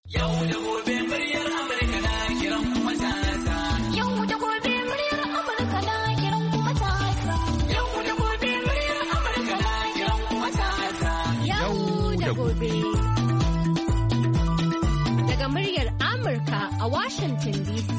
Yau da gobe muryar Amurka na kiran kuma matasa. Yau da gobe muryar Amurka na kiran kuma matasa. Yau da gobe muryar Amurka na kiran kuma matasa. Yau da gobe. Daga muryar Amurka a Washington DC.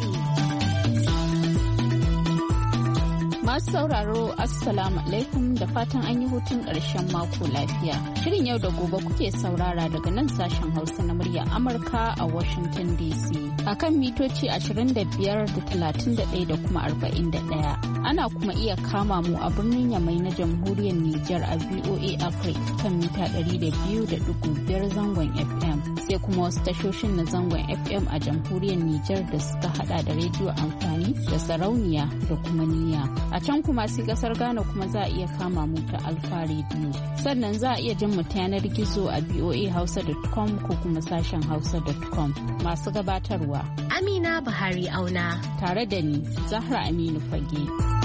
Masu sauraro Assalamu alaikum da fatan an yi hutun ƙarshen mako lafiya. Shirin yau da gobe kuke saurara daga nan sashen Hausa na murya Amurka a Washington DC. A kan mitoci 25 da 31 da kuma 41. Ana kuma iya kama mu a birnin Yamai na Jamhuriyar Nijar a VOA Africa kan mita 200.5 zangon FM. Sai kuma wasu tashoshin na zangon FM a Jamhuriyar Nijar da suka hada da rediyo amfani da sarauniya da kuma niyya. A can kuma sai kasar Ghana kuma za a iya kama mu ta Alfa Radio. Sannan za a iya jin mu ta yanar gizo a voahausa.com ko kuma sashen hausa.com. Masu gabatarwa Amina Buhari Auna tare da ni Zahra Aminu Fage.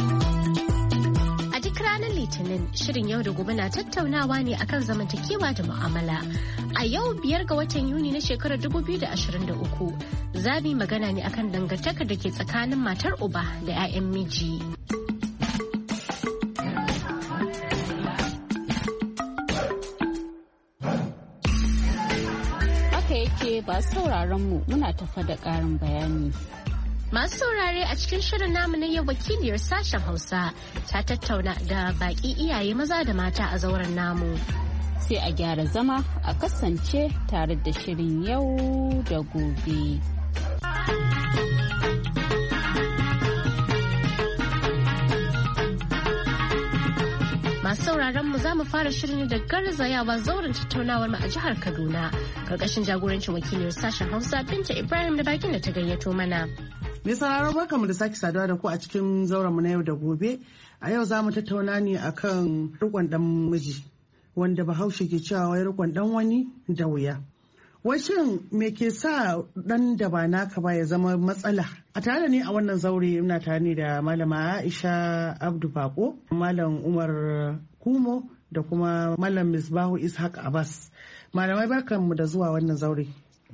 A duk ranar Litinin shirin yau da gobe na tattaunawa ne akan zamantakewa da mu'amala. A yau 5 ga watan Yuni na shekarar 2023 za mu yi magana ne akan dangantakar da ke tsakanin matar uba da 'ya'yan miji. Ba sauraron mu muna tafa da ƙarin bayani. Masu saurare a cikin shirin namu na yau wakiliyar sashen Hausa ta tattauna da baƙi iyaye maza da mata a zauren namu. Sai a gyara zama a kasance tare da shirin yau da gobe. Masu sauraron mu za mu fara shirin da garzayawa zauren tattaunawar mu a jihar Kaduna karkashin jagorancin wakiliyar sashen Hausa Binta Ibrahim da bakin da ta gayyato mana. Mai sauraro barkamu da sake saduwa da ku a cikin zauren mu na yau da gobe. A yau za mu tattauna ne akan rikon dan miji wanda Bahaushe ke cewa wai rikon dan wani da wuya. Washin me ke sa dan da ba naka ba ya zama matsala? A tare ne a wannan zaure ina tare ne da malama Aisha Abdu Bako, malam Umar Kumo da kuma malam Misbahu Ishaq Abbas. Malamai barkanmu da zuwa wannan zaure.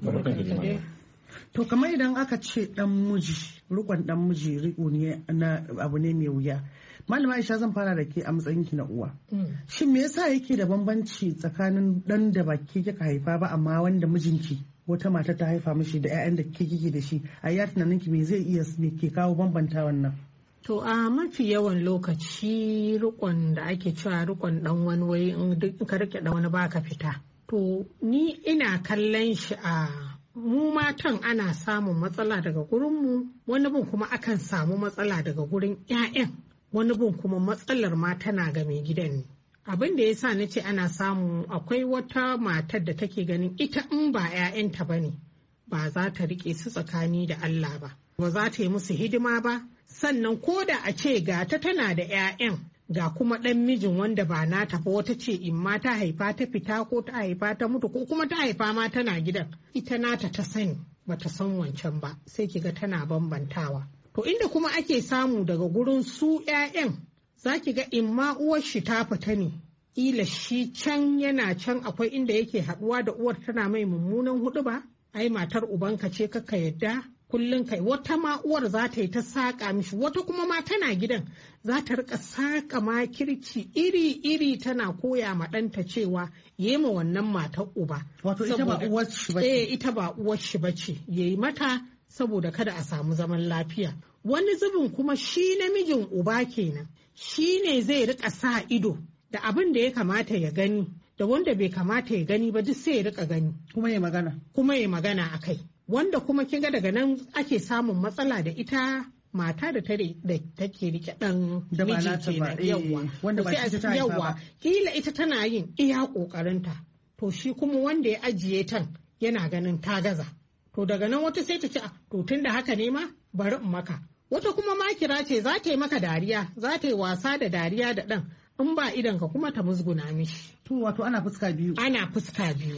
To kamar idan aka ce dan miji, rikon dan miji riko ne na abu ne mai wuya. Malama Aisha zan fara da ke a matsayinki na uwa. Shin me yasa yake da bambanci tsakanin dan da baki kika haifa ba amma wanda mijinki wata mata ta haifa mishi da 'ya'yan da kike da shi, a ya tunaninki me zai iya me ke kawo bambanta wannan? To a mafi yawan lokaci rikon da ake cewa rikon dan wani wai in ka rike da wani baka fita. To ni ina kallon shi a mu matan ana samun matsala daga gurinmu, wani bin kuma akan samu matsala daga gurin 'ya'yan, wani bin kuma matsalar ma tana ga mai gidan ne. Abin da ya sa na ce ana samu, akwai wata matar da take ganin ita in ba 'ya'yanta ba ne ba za ta rike su tsakani da Allah ba za ta yi musu hidima ba, sannan ko da a ce ga ta tana da 'ya'yan ga kuma ɗan mijin wanda ba nata ba, wata ce in ma ta haifa ta fita ko ta haifa ta mutu ko kuma ta haifa ma tana gidan, ita nata ta sani bata san wancan ba, sai kiga tana bambantawa. To inda kuma ake samu daga gurin su 'ya'yan za ki ga in ma uwar shi ta fita ne, ila shi can yana can akwai inda yake haɗuwa da uwar tana mai mummunan hudu ba, ai matar ubanka ce kaka yadda kullum kai, wata ma uwar za ta yi ta saƙa mishi, wata kuma ma tana gidan za ta rika saƙa makirci iri-iri tana koya ma ɗanta cewa ma wannan matar uba. Wato ita ba uwar shi ba ce. Ita ba uwar shi ba ce, yayi mata saboda kada a samu zaman lafiya. Wani zubin kuma shi namijin uba kenan, shi ne zai rika sa ido da abin da ya kamata ya gani da wanda bai kamata ya gani ba, duk sai ya rika gani. Kuma ya magana a kai. Wanda kuma kin ga daga nan ake samun matsala da ita mata da take rike dan miji kenan, yawa wanda ba shi ta haifa ba. Kila ita tana yin iya kokarinta, to shi kuma wanda ya ajiye tan yana ganin ta gaza. To daga nan wata sai ta ce to tun da haka ne ma bari in maka. Wata kuma makira ce za ta yi maka dariya, za ta yi wasa da dariya da ɗan, in ba idan ka kuma ta musguna mishi. To wato ana fuska biyu. Ana fuska biyu.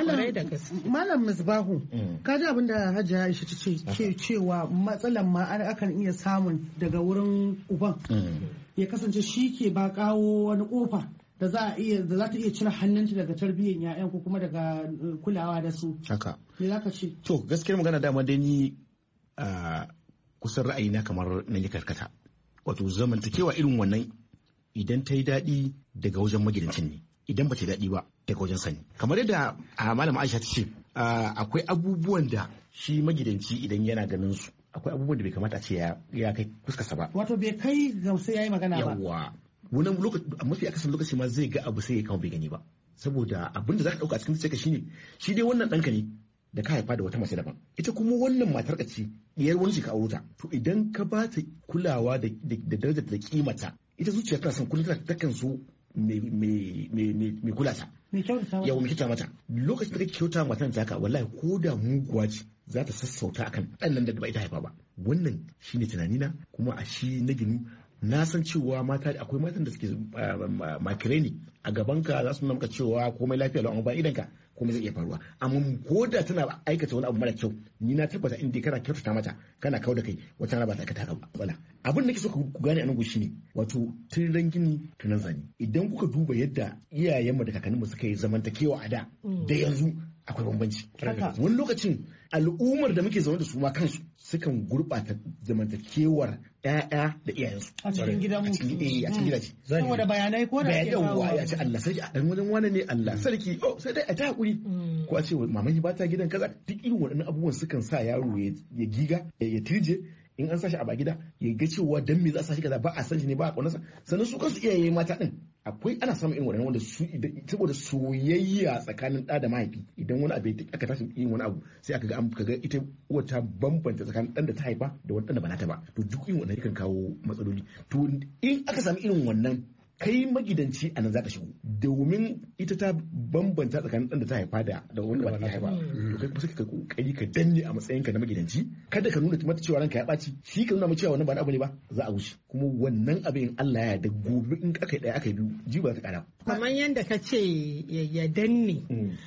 Malam Misbahu, ka ji abin da Hajiya Aisha ta ce cewa matsalan ma akan iya samun daga wurin uban. Ya kasance shi ke ba kawo wani kofa da za ta iya cire hannunta daga tarbiyyar 'ya'yan ko kuma daga kulawa da su. Haka. Me za ka ce? To gaskiyar magana dama dai ni kusan ra'ayina kamar na yi karkata. Wato zamantakewa irin wannan idan ta yi daɗi daga wajen magidancin ne. Idan ba ta yi daɗi ba daga wajen sani. Kamar yadda malama Aisha ta ce akwai abubuwan da shi magidanci idan yana ganin su akwai abubuwan da bai kamata a ce ya kai fuskarsa ba. Wato bai kai ga sai ya yi magana ba. Yawwa. Wannan lokaci mafi akasarin lokaci ma zai ga abu sai ya kawo bai gani ba. Saboda abin da za ka ɗauka a cikin zuciyarka shine shi dai wannan ɗanka ne da ka haifa da wata mace daban. Ita kuma wannan matar ka ce diyar wani ce ka auro ta. To idan ka ba ta kulawa da darajar da kimata ita zuciya tana son kullum ta kan so mai kula ta. Mai kyauta mata. Yawa mai kyauta mata. Lokacin da kake kyauta matan ta ka wallahi ko da muguwa ce za ta sassauta akan ɗan nan da ba ita haifa ba. Wannan shine tunanina kuma a shi na ginu na san cewa mata akwai matan da suke makirai ne a gabanka za su nuna maka cewa komai lafiya lau amma ba idanka komai zai iya faruwa amma ko da tana aikata wani abu mara kyau ni na tabbata in dai kana kyautata mata kana kau da kai wata rana ba ta aikata ka bala abin da kike so ku gane a nan gushi ne wato tun gini tunan zani idan kuka duba yadda iyayenmu da kakanninmu suka yi zamantakewa a da yanzu akwai bambanci wani lokacin al'ummar da muke zaune da su ma kansu sukan gurɓata zamantakewar ƴaƴa da iyayensu a cikin gidan mu a cikin gidaje saboda bayanai ko da ke kawo ya ce Allah sarki a dan wajen wani ne Allah sarki sai dai a ta hakuri ko a ce maman ba ta gidan kaza duk irin waɗannan abubuwan sukan sa yaro ya giga ya tirje in an sashi a ba gida ya ga cewa dan me za a sashi kaza ba a san shi ne ba a kaunarsa sannan su kansu iyaye mata din akwai ana samun irin waɗannan wanda su saboda soyayya tsakanin ɗa da mahaifi idan wani abu aka tashi yin wani abu sai aka ga ita uwar ta bambanta tsakanin ɗan da ta haifa da wani ɗan da ba nata ba to duk irin wannan yakan kawo matsaloli to in aka samu irin wannan kai magidanci a nan za ka shigo domin ita ta bambanta tsakanin ɗan da ta haifa da wanda ba ta haifa to kai kuma sai ka kokari ka danne a matsayinka na magidanci kada ka nuna mata cewa ranka ya ɓaci shi ka nuna mata cewa wannan ba abu ne ba za a wuce kuma wannan abin Allah ya da gobe in aka yi ɗaya aka yi biyu jiba ta ƙara. Kamar yadda ka ce ya danne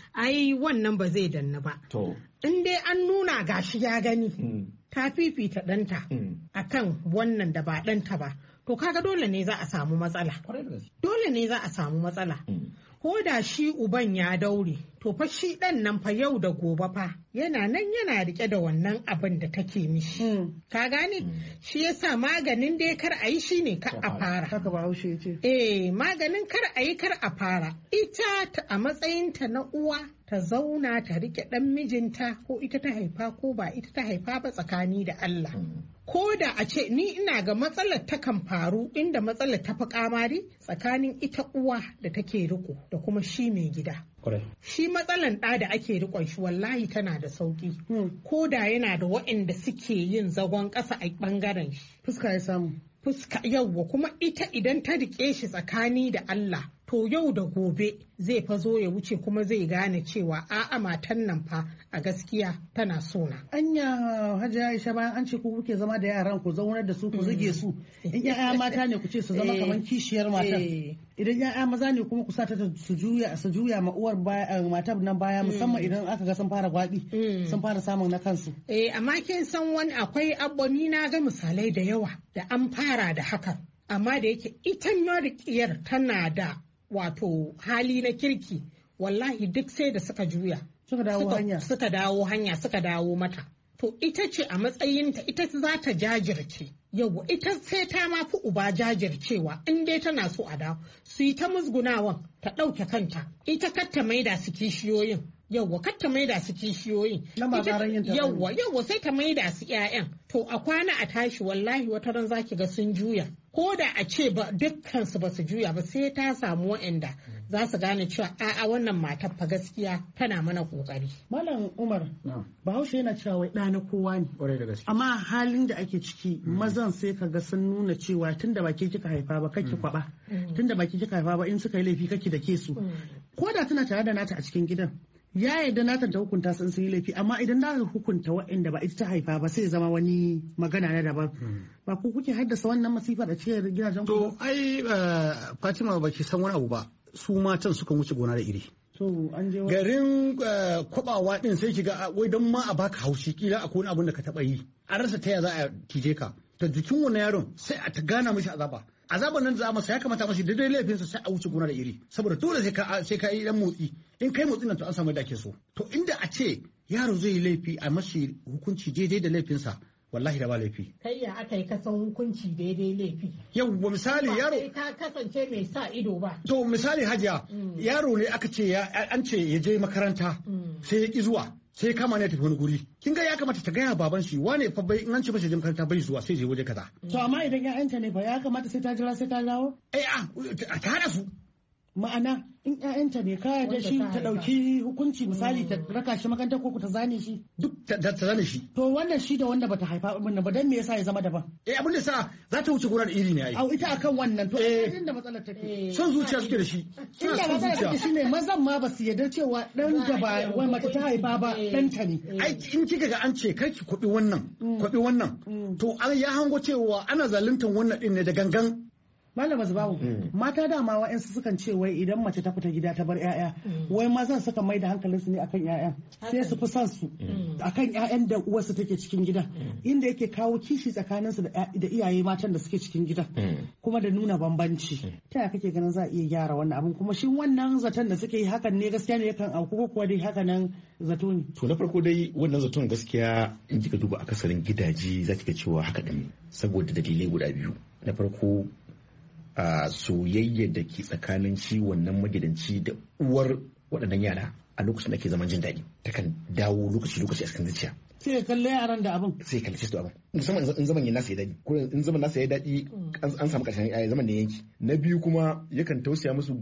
ai wannan ba zai danna ba. In dai an nuna gashi ya gani ta fifita ɗanta akan wannan da ba ɗanta ba. To kaga dole ne za a samu matsala. Dole ne za a samu matsala. Ko da shi uban ya daure, to fa shi ɗan nan fa yau da gobe fa yana nan yana rike da wannan abin da take mishi. Ka gane? Shi yasa maganin dai kar a yi shi ne kar a fara. Haka ba haushe ce. Maganin kar a yi kar a fara. Ita a matsayinta na uwa ta zauna ta rike ɗan mijinta ko ita ta haifa ko ba ita ta haifa ba tsakani da Allah. Ko da a ce ni ina ga matsalar ta kan faru inda matsalar ta fi kamari tsakanin ita uwa da take riko da kuma shi mai gida. Shi matsalan ɗa da ake rikon shi wallahi tana da sauki. Ko da yana da waɗanda suke yin zagon ƙasa a ɓangaren shi. Fuska ya samu. Fuska yawwa kuma ita idan ta rike shi tsakani da Allah to yau da gobe zai fa zo ya wuce kuma zai gane cewa a'a matan nan fa a gaskiya tana sona. Anya Hajiya Aisha bayan an ce ku kuke zama da yaran ku zaunar da su ku zuge su in ƴaƴa mata ne ku ce su zama kamar kishiyar matan idan ƴaƴa maza ne kuma ku sa ta su juya ma uwar matar nan baya musamman idan aka ga sun fara gwaɓi sun fara samun na kansu. Amma kin san wani akwai abboni na ga misalai da yawa da an fara da hakan amma da yake ita marikiyar tana da wato hali na kirki wallahi duk sai da suka juya suka dawo hanya suka dawo mata to ita ce a matsayinta ita za ta jajirce yau ita sai ta mafi uba jajircewa in dai tana so a dawo su yi ta musgunawan ta ɗauke kanta ita kar ta maida su kishiyoyin yawwa kar ta maida su kishiyoyin yawwa sai ta maida su 'ya'yan to a kwana a tashi wallahi wata ran zaki ga sun juya ko da a ce ba dukkan su ba su juya ba sai ta samu waɗanda za su gane cewa a'a wannan matar fa gaskiya tana mana kokari. Malam Umar Bahaushe yana cewa wai ɗa na kowa ne amma halin da ake ciki mazan sai ka ga sun nuna cewa tunda ba ke kika haifa ba kake kwaba tunda ba ke kika haifa ba in suka yi laifi kake da ke su ko da tana tare da nata a cikin gidan ya yarda nata ta hukunta sun yi laifi amma idan na hukunta waɗanda ba ita ta haifa ba sai zama wani magana na daban ba ku kuke haddasa wannan masifa da cikin gidajen ku. To ai Fatima ba ki san wani abu ba su matan suka wuce gona da iri. Garin kwabawa din sai kiga wai don ma a baka haushi kila akwai wani abin da ka taba yi a rasa taya za a tije ka ta jikin wani yaron sai a ta gana mishi azaba azaban nan za a masa ya kamata mashi daidai laifinsa sai a wuce gona da iri saboda dole sai ka yi dan motsi in kai motsin nan to an samu da ake so to inda a ce yaro zai yi laifi a mashi hukunci daidai da laifinsa wallahi da ba laifi. Kai ya aka yi kasan hukunci daidai laifi. Yawwa misali yaro. Ba ka kasance mai sa ido ba. To misali Hajiya yaro ne aka ce an ce ya je makaranta sai ya ki zuwa sai ya kama ne ya tafi wani guri. Kin ga ya kamata ta gaya baban shi wane fa bai in an ce masa je makaranta bai zuwa sai je waje kaza. To amma idan ya'yanta ne fa ya kamata sai ta jira sai ta dawo? Ta hada su. Ma'ana in ƴaƴanta ne kaya da shi ta ɗauki hukunci misali ta raka shi makaranta ko ta zane shi duk ta zane shi to wannan shi da wanda bata haifa ba dan me yasa ya zama daban abin da sa za ta wuce gona da iri ne ai au ita akan wannan to inda matsalar take son zuciya suke da shi inda matsalar take shine mazan ma ba su yarda cewa dan da ba wai mace ta haifa ba dan ta ne ai in kika ga an ce kar ki kuɗi wannan to an ya hango cewa ana zaluntar wannan din ne da gangan Malama Zubawu, mata dama wa'yansu sukan ce wai idan mace ta fita gida ta bar 'ya'ya, wai mazan suka mai da hankalinsu ne akan 'ya'yan, sai su fi son su akan 'ya'yan da uwarsu take cikin gida, inda yake kawo kishi tsakaninsu da iyaye matan da suke cikin gida, kuma da nuna bambanci. Ta yaya kake ganin za a iya gyara wannan abin kuma shi wannan zaton da suke yi hakan ne gaskiya ne yakan auku ko kuwa dai haka nan zato ne. To na farko dai wannan zaton gaskiya in kika duba akasarin gidaje za ki ga cewa haka ɗin saboda dalilai guda biyu. Na farko a soyayyar da ke tsakanin shi wannan magidanci da uwar waɗannan yara a lokacin da ke zaman jin daɗi takan dawo lokaci a cikin zuciya sai kalle yaran da abin sai kalle su abin musamman in zaman ya nasa ya daɗi ko in zaman nasa ya daɗi an samu ƙarshen zaman da yanki na biyu kuma yakan tausaya musu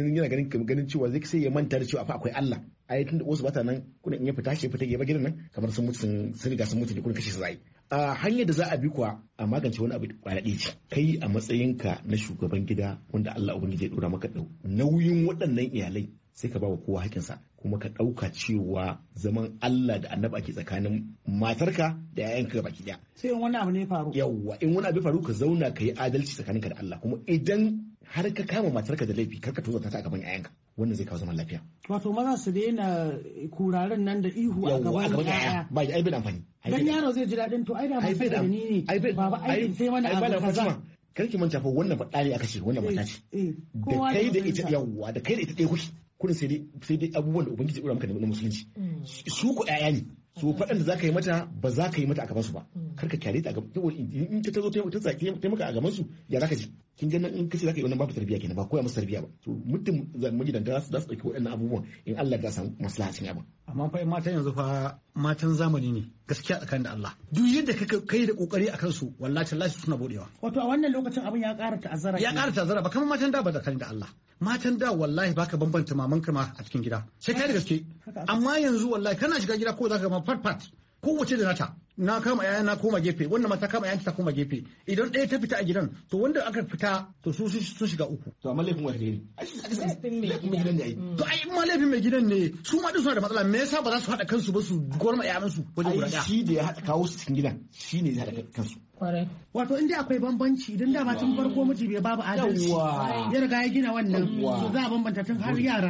ganin cewa zai sai ya manta da cewa akwai Allah ai tunda wasu bata nan kuna in ya fita ya ba gidan nan kamar sun mutu sun riga sun mutu ne kuna kashe su zai a hanyar da za a bi kuwa a magance wani abu kwana ɗaya ce kai a matsayinka na shugaban gida wanda Allah ubangiji ya dora maka nauyin waɗannan iyalai sai ka ba wa kowa hakinsa kuma ka ɗauka cewa zaman Allah da annabi ake tsakanin matarka da 'ya'yanka baki ɗaya. Sai in wani abu ne faru. Yawwa in wani abu faru ka zauna ka yi adalci tsakaninka da Allah kuma idan har ka kama matarka da laifi kar ka tozarta ta a gaban 'ya'yanka wannan zai kawo zaman lafiya. Wato maza su daina kuraren nan da ihu a gaban 'ya'ya. Ba ai bai da amfani. Dan yaro zai ji daɗin to ai da ba sai da ni ne. Baba ai sai wani abu kaza. Karki manta fa wannan faɗa ne aka ce wannan mata ce. Da kai da ita yawwa da kai da ita ɗaya kuke. Kuna sai dai abubuwan da ubangiji ya maka na musulunci su ku ƴaƴa ne so faɗan da za ka yi mata ba za ka yi mata a gaban su ba kar ka kyale ta a gaban in ta zo ta maka a gaban su ya za ka ji kin ga in kace za ka yi wannan babu tarbiyya kenan ba koya musu tarbiyya ba to mutum magidanta za su ɗauki waɗannan abubuwan in Allah ya samu maslaha cikin abin amma fa matan yanzu fa matan zamani ne gaskiya tsakanin da Allah duk yadda kai da kokari akan su wallahi tallahi suna bodewa wato a wannan lokacin abin ya ƙara ta'azzara ba kamar matan da ba tsakanin da Allah matan da wallahi baka bambanta mamanka ma a cikin gida sai kai da gaske amma yanzu wallahi kana shiga gida ko zaka ma fat kowace da nata na kama yaya na koma gefe wannan mata kama yayan ta koma gefe idan ɗaya ta fita a gidan to wanda aka fita to su sun shiga uku to amma laifin wani ne laifin mai gidan ne to ai ma laifin mai gidan ne su ma duk suna da matsala me yasa ba za su haɗa kansu ba su gorma yayan su wajen guda ɗaya shi da ya haɗa kawo su cikin gidan shi ne zai haɗa kansu wato inda akwai bambanci idan da tun farko miji bai babu adalci ya riga ya gina wannan za a bambanta tun har yara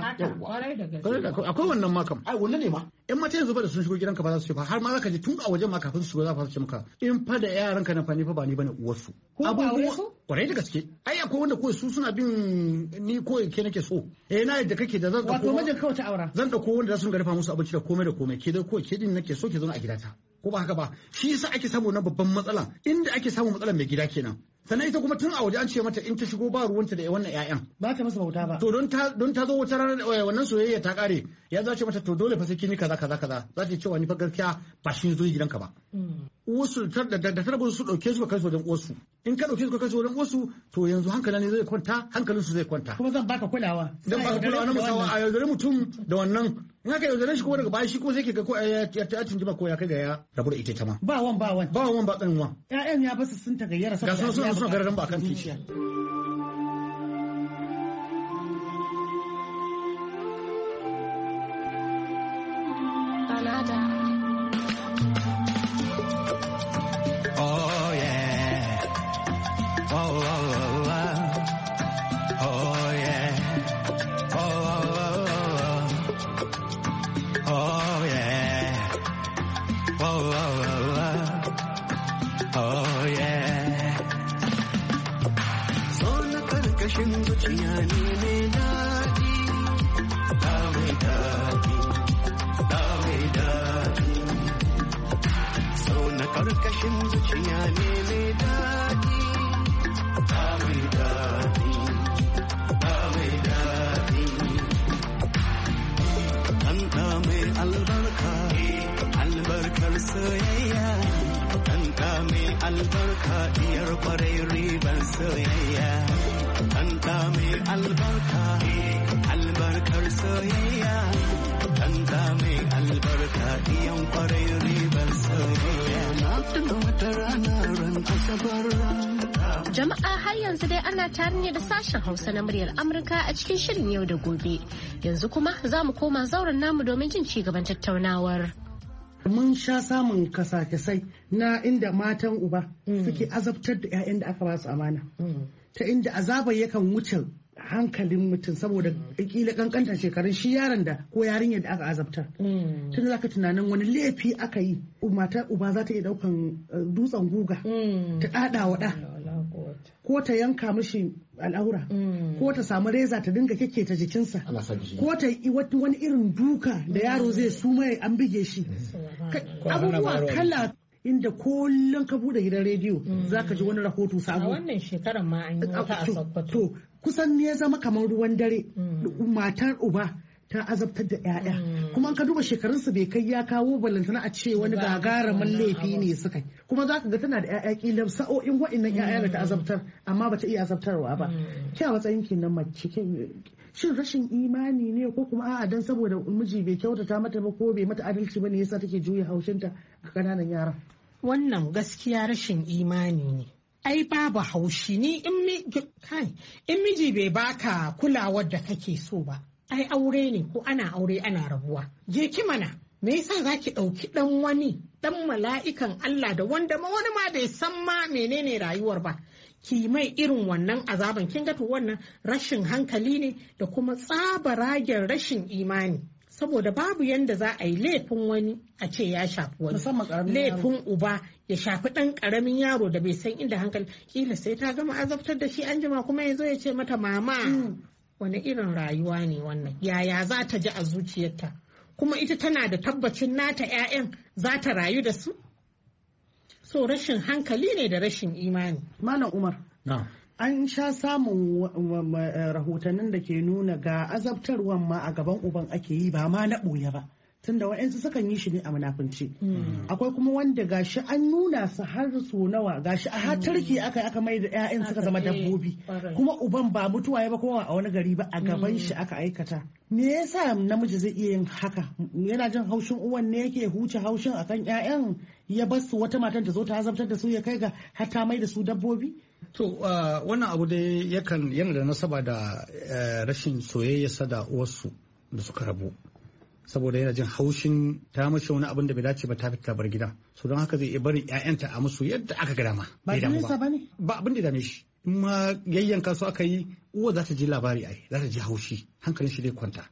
akwai wannan ma kam ai wannan ne ma in mata yanzu ba da sun shigo gidanka ba za su ce ba har ma zaka ji tun a wajen ma kafin su shigo za su ce maka in fa da yaran ka na fa ni fa ba ni bane uwarsu abubuwa kwarai da gaske ai akwai wanda kawai su suna bin ni ko ke nake so na yadda kake da zan wato mijin kawai ta aura zan dauko wanda za su ga dafa musu abinci da komai ke da ko ke din nake so ke zauna a gidata ko ba haka ba shi yasa ake samu na babban matsala inda ake samu matsalar mai gida kenan sannan ita kuma tun a waje an ce mata in ta shigo ba ruwanta da wannan ƴaƴan ba ta masa bauta ba to don ta zo wata rana wannan soyayya ta kare ya zace mata to dole fa sai kin kaza za ta ce wa ni fa gaskiya ba shi zo gidanka ba wasu da ta rabu su dauke su kai su wajen uwarsu in ka dauke su kai su wajen uwarsu to yanzu hankalin zai kwanta hankalin su zai kwanta kuma zan baka kulawa na musawa a yaudare mutum da wannan in haka yaudare shi kuma daga baya shi ko sai ke ga ko ya tunjima ko ya kai ga ya rabu da ita ta ma ba wan ba tsanin wan ƴaƴan ya basu sun tagayyara saboda suna gararan ba kan titi ɗanɗa mai albarka, albarkar soyayya. Ɗanɗa mai albarka, diyar ƙwarai ribar soyayya. Ɗanɗa mai albarka, albarkar soyayya. Ɗanɗa mai albarka, diyan ƙwarai ribar soyayya. Na tuna wata rana ran Asabar. Jama'a har yanzu dai ana tare ne da sashen Hausa na muryar Amurka a cikin shirin yau da gobe. Yanzu kuma za mu koma zauren namu domin jin ci gaban tattaunawar. Mun sha samun kasa-kasai na inda matan uba suke azabtar da 'ya'yan da aka ba su amana. Ta inda azabar yakan wuce hankalin mutum saboda kila kankantar shekarun shi yaron da ko yarinyar da aka azabtar. Tun za ka tunanin wani laifi aka yi matar uba za ta iya daukan dutsen guga ta ɗaɗa wa ɗa. Ko ta yanka mishi al'aura ko ta samu reza ta dinga ta jikinsa ko ta yi wani irin duka da yaro zai suma an bige shi abubuwa kala inda kullum ka bude gidan rediyo za ka ji wani rahoto sabo. A wannan shekarar ma an yi wata a Sokoto. Kusan ne ya zama kamar ruwan dare matar uba ta azabtar da 'ya'ya kuma ka duba shekarunsu bai kai ya kawo balantana a ce wani gagarumin laifi ne suka kuma za ka ga tana da 'ya'ya kila sa'o'in wa'annan 'ya'ya da ta azabtar amma ba ta iya azabtarwa ba. Kya matsayin ki na mace shin rashin imani ne ko kuma a'a dan saboda miji bai kyautata mata ba ko bai mata adalci ba ne yasa take juya haushinta ga kananan yara? Wannan gaskiya rashin imani ne. Ai babu haushi ni in miji bai baka kulawar da kake so ba. Ai aure ne ko ana aure ana rabuwa. Je ki mana me yasa zaki ɗauki ɗan wani ɗan mala'ikan Allah da wanda ma wani ma bai san ma menene rayuwar ba. Ki mai irin wannan azaban kin ga to wannan rashin hankali ne da kuma tsabaragen rashin imani. Saboda babu yanda za a yi laifin wani a ce ya shafi wani. Laifin uba ya shafi ɗan ƙaramin yaro da bai san inda hankali kila sai ta gama azabtar da shi anjima kuma ya zo ya ce mata mama. Wani irin rayuwa ne wannan yaya za ta ji a zuciyarta kuma ita tana da tabbacin nata 'ya'yan za ta rayu da su so rashin hankali ne da rashin imani. Malam Umar an sha samun rahotannin da ke nuna ga azabtarwan ma a gaban uban ake yi ba ma na ɓoye ba tunda wa'yansu sukan yi shi ne a munafunci akwai kuma wanda gashi an nuna su har su nawa gashi a hatarki aka mai da 'ya'yan suka zama dabbobi kuma uban ba mutuwa ya ba kowa a wani gari ba a gaban shi aka aikata. Me yasa namiji zai iya yin haka? Yana jin haushin uwan ne yake huce haushin akan 'ya'yan ya bar su wata matan ta zo ta azabtar da su ya kai ga har ta mai da su dabbobi? To wannan abu dai yana da nasaba da rashin soyayya da uwarsu da suka rabu. Saboda yana jin haushin ta mace wani abin da bai dace ba ta fita bar gida so don haka zai iya barin 'ya'yanta a musu yadda aka ga dama ba ne ba abin da dame shi in ma yayyanka su aka yi uwa za ta ji labari ai za ta ji haushi hankalin shi zai kwanta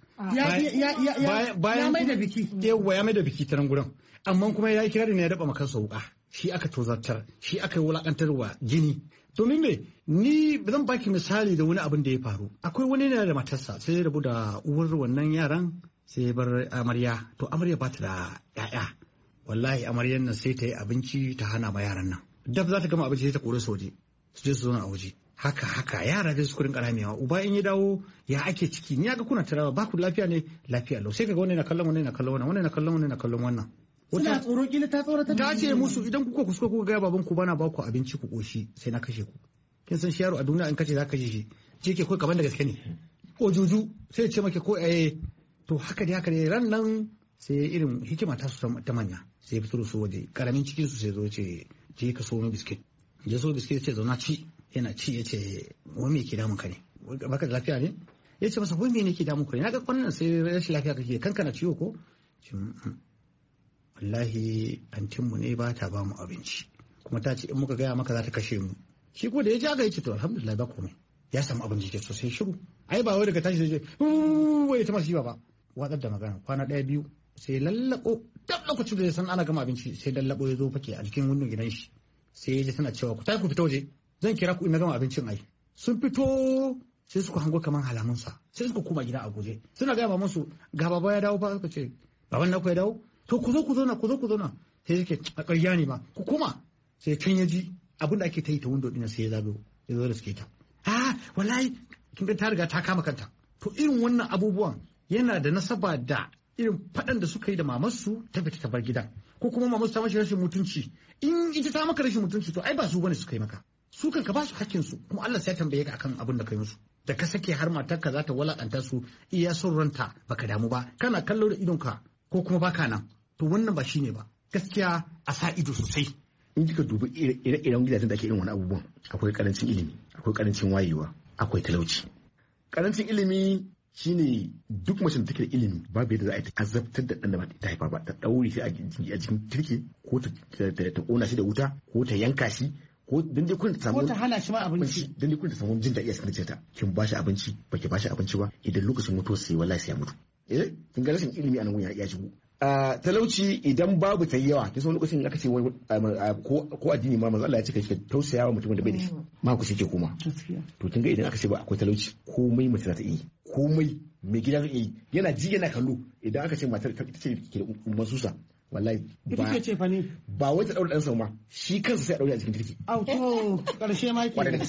ya mai da biki yawa ya mai da biki ta nan gurin amma kuma ya yi kira ne ya daba makansa wuka shi aka tozartar shi aka yi wulakantarwa jini domin me ni zan baki misali da wani abin da ya faru akwai wani ne da matarsa sai ya rabu da uwar wannan yaran sai bar amarya to amarya ba ta da 'ya'ya wallahi amaryan nan sai ta yi abinci ta hana ma yaran nan dab za ta gama abinci sai ta kore su waje su je su zauna a waje haka yara dai su kudin karamewa uba in ya dawo ya ake ciki ni ga kuna tarawa ba ku lafiya ne lafiya lau sai kaga wani na kallon wani na kallon wannan wani na kallon wani na kallon wannan suna tsoro kila ta tsorata ta ce musu idan kuka kuska kuka ga baban ku bana ba ku abinci ku koshi sai na kashe ku kin san shi yaro a duniya in kace za ka kashe shi ke kai kaman da gaske ne ojuju sai ya ce maka ko to haka dai ran nan sai irin hikima ta su ta manya sai fito su waje karamin cikin su sai zo ce je ka so biskit je so biskit ce zauna ci yana ci yace wai me ke damun ka ne baka da lafiya ne yace masa wai me ne ke damun ka ne naga wannan sai rashin lafiya kake kankana ciwo ko wallahi antin mu ne ba ta ba mu abinci kuma ta ce in muka gaya maka za ta kashe mu shi ko da ya ji aka yace to alhamdulillah ba komai ya samu abin jike sosai shiru ai ba wai daga tashi sai je wai ta masu ba watsar da magana kwana ɗaya biyu sai lallabo duk lokacin da ya san ana gama abinci sai lallabo ya zo fake a jikin windon gidan shi sai ya ji tana cewa ku tafi ku fita waje zan kira ku in na gama abincin ai sun fito sai suka hango kaman halamunsa sai suka koma gida a guje suna gaya musu ga baba ya dawo fa suka ce baban naku ya dawo to ku zo ku zauna sai yake a ƙarya ne ma ku koma sai can ya ji abin da ake ta yi ta windo ɗin sai ya zago ya zo da suke ta wallahi kin ga ta riga ta kama kanta to irin wannan abubuwan yana da nasaba da irin faɗan da suka yi da mamarsu ta fita ta bar gidan ko kuma mamarsu ta mashi rashin mutunci in ita ta maka rashin mutunci to ai ba su bane suka yi maka su kanka ba su hakkin su kuma Allah sai ya tambaye ka akan abin da kai musu da ka sake har matarka za ta walakanta su iya son ranta baka damu ba kana kallo da idonka ko kuma baka nan to wannan ba shine ba gaskiya a sa ido sosai. In kika dubi ire-iren gidajen da ake irin wani abubuwan akwai karancin ilimi akwai karancin wayewa akwai talauci. Karancin ilimi shine duk mace da take da ilimi babu yadda za a yi azabtar da ɗan da ba ta haifa ba ta ɗaure shi a jikin turke ko ta ƙona shi da wuta ko ta yanka shi ko dan dai kun ta samu ko ta hana shi ma abinci dan dai kun ta samu jin daɗi a cikin ta kin ba shi abinci ba ki ba shi abinci ba idan lokacin mutuwa sai wallahi sai ya mutu kin ga rashin ilimi a nan ya shigo. Talauci idan babu ta yawa kin san lokacin aka ce ko addini ma manzo Allah ya ce ka tausayawa mutumin da bai da shi ma ku shi ke koma to kin ga idan aka ce ba akwai talauci komai mace za ta yi komai mai gida zai yi yana ji yana kallo idan aka ce matar ta ce ke da masusa wallahi ba wai ta daura dan sama shi kansa sai a daure a cikin kirki to karshe ma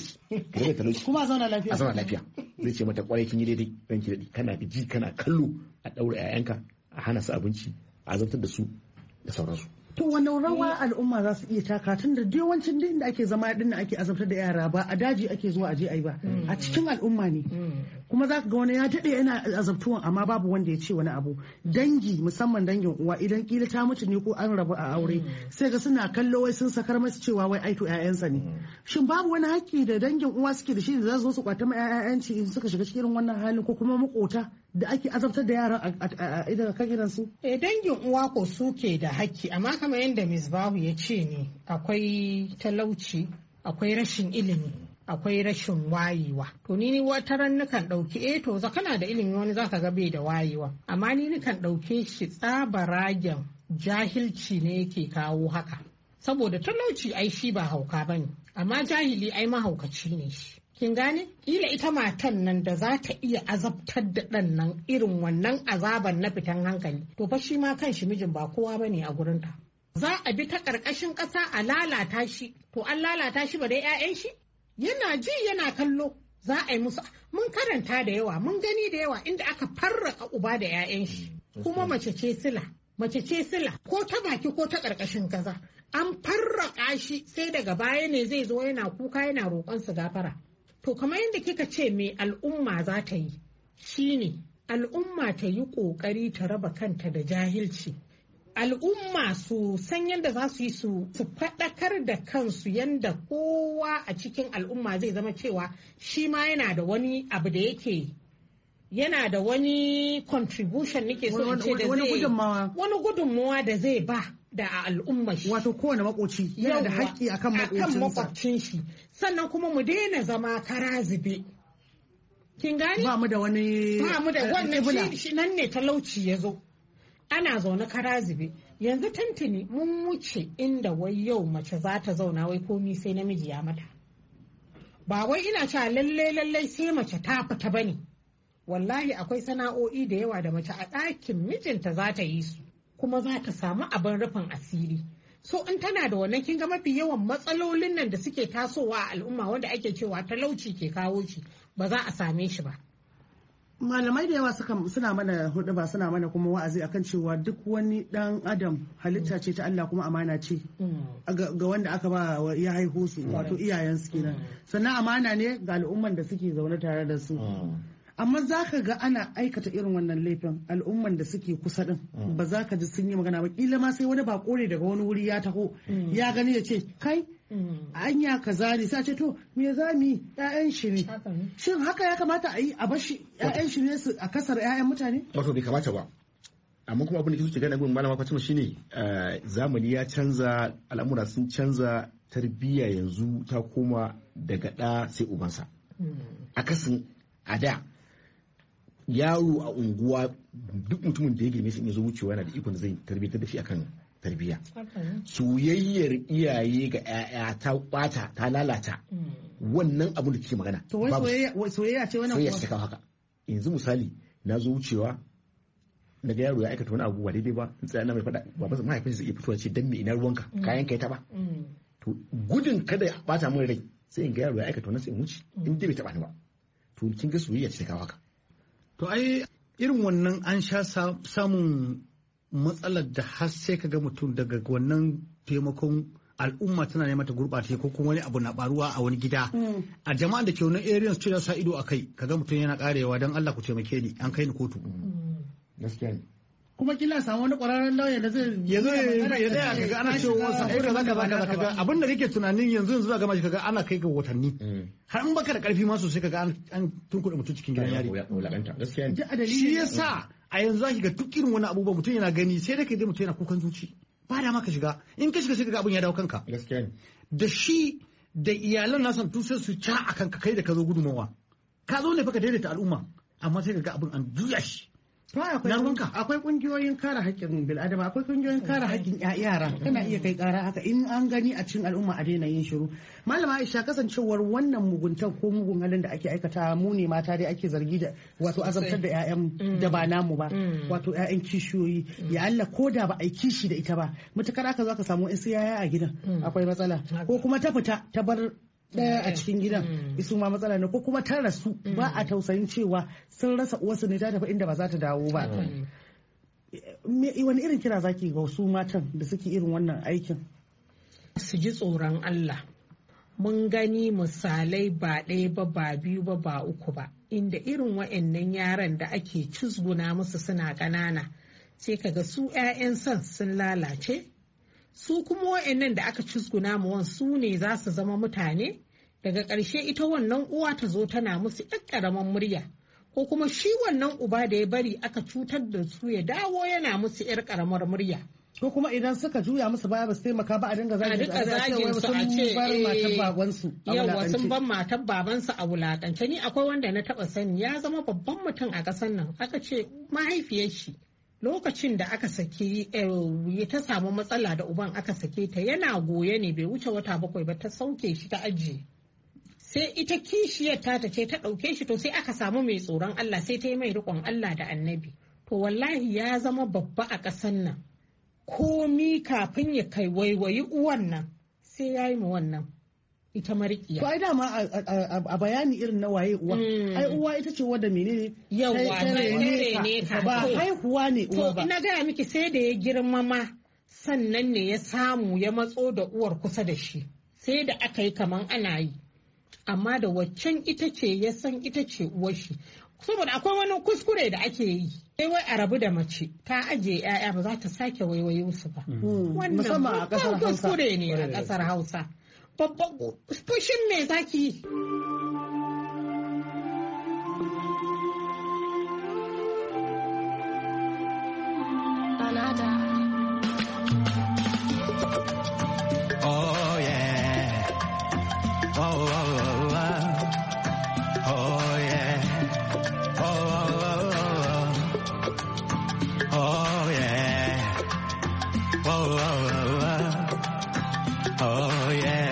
ke kuma a zauna lafiya zai ce mata kwarai kin yi daidai ranki dadi kana ji kana kallo a daura yayanka a hana su abinci a azabtar da su da sauransu. To wani rawa al'umma za su iya taka tun da yawancin da ake zama din ake azabtar da yara ba a daji ake zuwa aje ai ba a cikin al'umma ne kuma za ka ga wani ya daɗe yana azabtuwan amma babu wanda ya ce wani abu dangi musamman dangin uwa idan kila ta mutu ne ko an rabu a aure sai ga suna kallo wai sun sakar masu cewa wai aito ƴaƴansa ne shin babu wani haƙƙi da dangin uwa suke da shi da za su zo su kwata ma ƴaƴanci in suka shiga cikin wannan halin ko kuma makota da ake azabtar da yaran a idan kan gidansu? Dangin uwa ko suke da haƙƙi amma kamar yadda Misbahu ya ce ne akwai talauci akwai rashin ilimi akwai rashin wayewa to ni wata ran nukan ɗauki to kana da ilimi wani zaka ga bai da wayewa amma ni nukan ɗauke shi tsabaragen jahilci ne yake kawo haka saboda talauci ai shi ba hauka bane amma jahili ai mahaukaci ne shi. Kin gane? Kila ita matan nan da za ta iya azabtar da ɗan nan irin wannan azaban na fitan hankali. To fa shi ma kan shi mijin ba kowa ba ne a gurinta. Za a bi ta ƙarƙashin ƙasa a lalata shi. To an lalata shi ba dai 'ya'yan shi? Yana ji yana kallo. Za a yi musu. Mun karanta da yawa, mun gani da yawa inda aka farraka uba da 'ya'yan shi. Kuma mace ce sila. Mace ce sila ko ta baki ko ta ƙarƙashin ƙasa. An farraka shi sai daga baya ne zai zo yana kuka yana roƙon su gafara. To kamar yadda kika ce me al'umma za ta yi shine al'umma ta yi ƙoƙari ta raba kanta da jahilci. Al'umma su san yadda za su yi su faɗakar da kansu yadda kowa a cikin al'umma zai zama cewa shi ma yana da wani abu da yake yana da wani contribution nake so in ce da zai wani gudunmawa da zai ba da a al'umma shi. Wato kowane makoci yana da haƙƙi akan makwabcin shi. Sannan kuma mu daina zama kara zube. Kin gane? Ba mu da wani wannan shi nan ne talauci ya zo. Ana zaune kara zube. Yanzu tantini mun wuce inda wai yau mace za ta zauna wai komi sai namiji ya mata. Ba wai ina cewa lallai sai mace ta fita bane. Wallahi akwai sana'o'i da yawa da mace a ɗakin mijinta za ta yi su. Kuma za ta samu abin rufin asiri. So in tana da wannan kin ga mafi yawan matsalolin nan da suke tasowa a al'umma wanda ake cewa talauci ke kawo shi ba za a same shi ba. Malamai da yawa suna mana hudu ba suna mana kuma wa'azi akan cewa duk wani dan adam halitta ce ta Allah kuma amana ce ga wanda aka ba ya haihu su wato iyayensu kenan sannan amana ne ga al'umman da suke zaune tare da su. Amma za ka ga ana aikata irin wannan laifin al'umman da suke kusa din ba za ka ji sun yi magana ba kila ma sai wani bako ne daga wani wuri ya taho ya gani ya ce kai anya kaza ne sai ce to me za mu yi ƴaƴan shi ne shin haka ya kamata a yi a bashi ƴaƴan shi ne su a kasar ƴaƴan mutane wato bai kamata ba amma kuma abin da kike gane gurin malama Fatima shine zamani ya canza al'amura sun canza tarbiyya yanzu ta koma daga ɗa sai ubansa akasin a da yaro a unguwa duk mutumin da ya girme shi in ya zo wucewa yana da ikon da zai tarbiyyar da shi akan tarbiyya. Soyayyar iyaye ga 'ya'ya ta bata ta lalata wannan abin da kike magana. To wai soyayya ce wannan soyayya ce kawo haka. Yanzu misali na zo wucewa na ga yaro ya aikata wani abu ba daidai ba in tsaya na mai faɗa ba mahaifinsa zai iya fitowa ce dan me ina ruwanka kayan kai ta ba. To gudun kada ya bata min rai sai in ga yaro ya aikata wannan sai in wuce in dai bai taɓa ni ba. To kin ga soyayya ce ta kawo haka. To ai irin wannan an sha samun matsalar da har sai ka ga mutum daga wannan taimakon al'umma tana neman ta gurɓata ko kuma wani abu na baruwa a wani gida a jama'a da ke wani area su ce sa ido a kai kaga mutum yana karewa don Allah ku taimake ni an kai ni kotu gaskiya ne kuma kila samu wani ƙwararren lauya da zai ya zo ya tsaya kaga ana cewa wasu aika zaka kaga abin da kake tunanin yanzu za ga kaga ana kai ga watanni har in baka da karfi ma sosai kaga an tunkuɗe mutum cikin gidan yari gaskiya ne shi yasa a yanzu zaki ga duk irin wani abubuwa mutum yana gani sai da kai dai mutum yana kukan zuci ba da ma ka shiga in ka shiga sai kaga abin ya dawo kanka gaskiya ne da shi da iyalan nasa tu sai su ca a kanka kai da ka zo gudumawa ka zo ne fa ka daidaita al'umma amma sai kaga abin an juya shi akwai kungiyoyin kare haƙƙin bil'adama akwai kungiyoyin kare haƙƙin yara kana iya kai ƙara haka in an gani a cikin al'umma a daina yin shiru malama Aisha kasancewar wannan muguntan ko mugun halin da ake aikata mu ne mata dai ake zargi da wato azabtar da ƴaƴan da ba namu ba wato ƴaƴan kishiyoyi ya Allah ko da ba a yi kishi da ita ba mutakar aka zo ka samu in yaya a gidan akwai matsala ko kuma ta fita ta bar daya a cikin gidan isu ma matsala ne ko kuma ta rasu ba a tausayin cewa sun rasa uwarsu ne ta tafi inda ba za ta dawo ba wani irin kira zaki ga wasu matan da suke irin wannan aikin su ji tsoron Allah mun gani misalai ba ɗaya ba ba biyu ba ba uku ba inda irin wa'annan yaran da ake cizguna musu suna ƙanana sai kaga su 'ya'yan son sun lalace su kuma wa'annan da aka cizguna mu su ne za su zama mutane daga ƙarshe ita wannan uwa ta zo tana musu ƴan ƙaramin murya ko kuma shi wannan uba da ya bari aka cutar da su ya dawo yana musu ƴar ƙaramar murya ko kuma idan suka juya musu baya ba su taimaka ba a dinga zagin su a ce yawa sun ban matar babansu a wulakance ni akwai wanda na taɓa sani ya zama babban mutum a ƙasar nan aka ce mahaifiyar shi lokacin da aka saki ta samu matsala da uban aka sake ta yana goye ne bai wuce wata 7 ba ta sauke shi ta ajiye sai ita kishiyar ta ce ta ɗauke shi to sai aka samu mai tsoron Allah sai ta yi mai riƙon Allah da annabi to wallahi ya zama babba a ƙasar nan komi kafin ya kai waiwayi uwan nan sai ya yi ma wannan ita mariƙiya. To ai dama a bayani irin na waye uwa. Ai uwa ita ce wadda menene? Yawwa ne ka. Ba haihuwa ne uwa ba. To ina gaya miki sai da ya girmama sannan ne ya samu ya matso da uwar kusa da shi. Sai da aka yi kaman ana yi. Amma da waccan ita ce ya san ita ce uwar shi. Saboda akwai wani kuskure da ake yi. Sai wai a rabu da mace ta ajiye 'ya'ya ba za ta sake waiwayo su ba. Musamman a ƙasar Hausa. Kuskure ne a ƙasar Hausa. Babban fushin me zaki Oh yeah. Oh, oh, oh, oh. Oh yeah. Oh, oh, oh, oh. Oh yeah. Oh, oh, oh, oh. Oh yeah.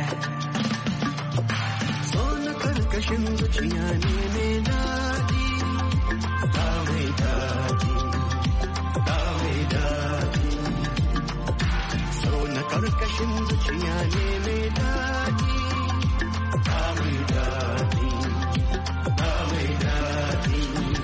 Karkashin zuciya ne mai daɗi, da mai daɗi, da mai daɗi. So na karkashin zuciya ne mai daɗi, da mai daɗi, da mai daɗi.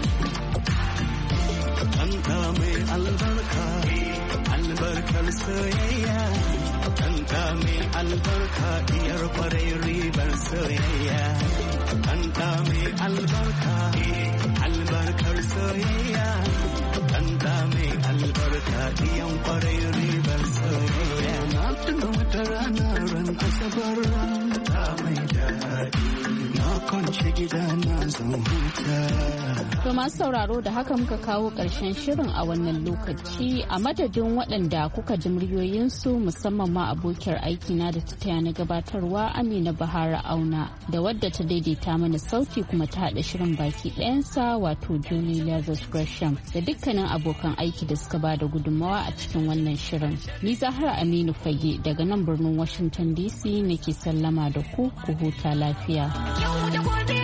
Kanta mai albarka, albarkar soyayya. Kanta mai albarka, diyar kwarai ribar soyayya. Kanta mai albarka, albarkar soyayya. Kanta mai albarka, diyan kwarai ribar soyayya. Na tuna wata rana ran asabar ta mai daɗi. Na kwance gida na zan huta. To masu sauraro da haka muka kawo ƙarshen shirin a wannan lokaci a madadin waɗanda kuka ji muryoyinsu musamman ma abokiyar aikina da ta taya na gabatarwa Amina Bahara Auna da wadda ta daidaita mana sauti kuma ta haɗa shirin baki ɗayansa wato Julie Lazarus Gresham da dukkanin abokan aiki da suka ba da gudunmawa a cikin wannan shirin. Ni Zahra Aminu Fage daga nan birnin Washington DC nake sallama da ku huta lafiya. Yau da gobe.